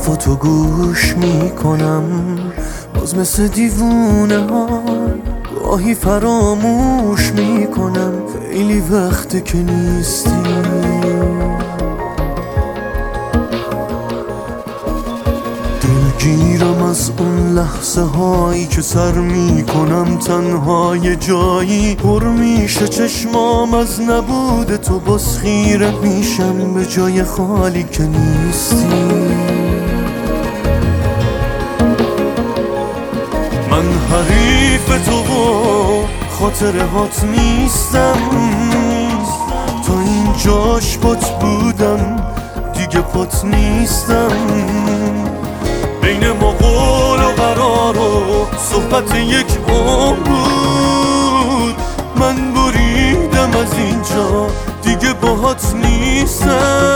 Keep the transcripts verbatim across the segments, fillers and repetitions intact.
حرفاتو گوش میکنم، باز مثل دیوونه ها گاهی فراموش میکنم. خیلی وقته که نیستی، دلگیرم از اون لحظه هایی که سر میکنم تنها یه جایی. پر میشه چشمام از نبود تو، باز خیره میشم به جای خالی که نیستی. من حریف تو و خاطرهات نیستم، تا اینجاش پات بودم دیگه پات نیستم. بین ما قول و قرار و صحبت یک عمر بود، من بریدم از اینجا دیگه باهات نیستم.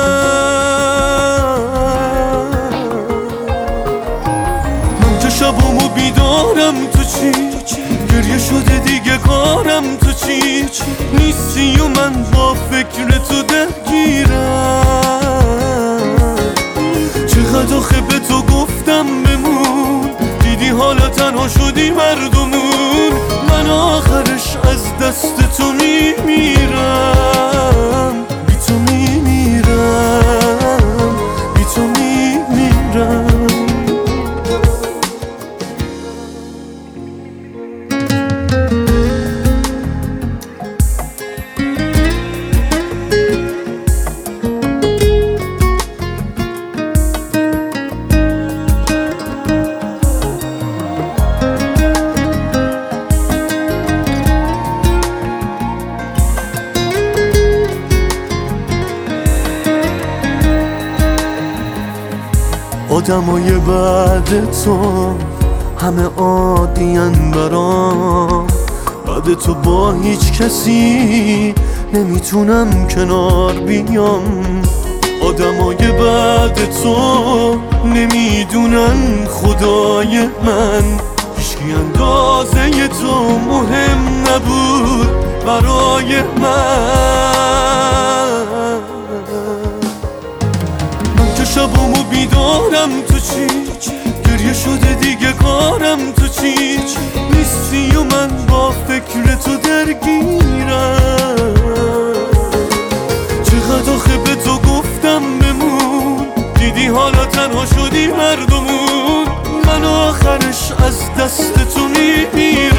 من که شبامو بیدارم تو چی، گریه شده دیگه کارم تو چی. نیستی و من با فکر تو درگیرم. چقدر آخه به تو گفتم بمون، دیدی حالا تنها شدی مردمون. من آخرش از دست تو میمیرم، بی تو میمیرم، بی تو میمیرم. آدمای بعد تو همه عادین برام، بعد تو با هیچ کسی نمیتونم کنار بیام. آدمای بعد تو نمیدونن خدای من، هیچکی اندازه تو مهم نبود برای من. من که شبامو بیدارم تو چی، گریه شده دیگه کارم تو چی. نیستی و من با فکر تو درگیرم. چقدر آخه به تو گفتم بمون، دیدی حالا تنها شدی مردمون. من آخرش از دست تو میمیرم.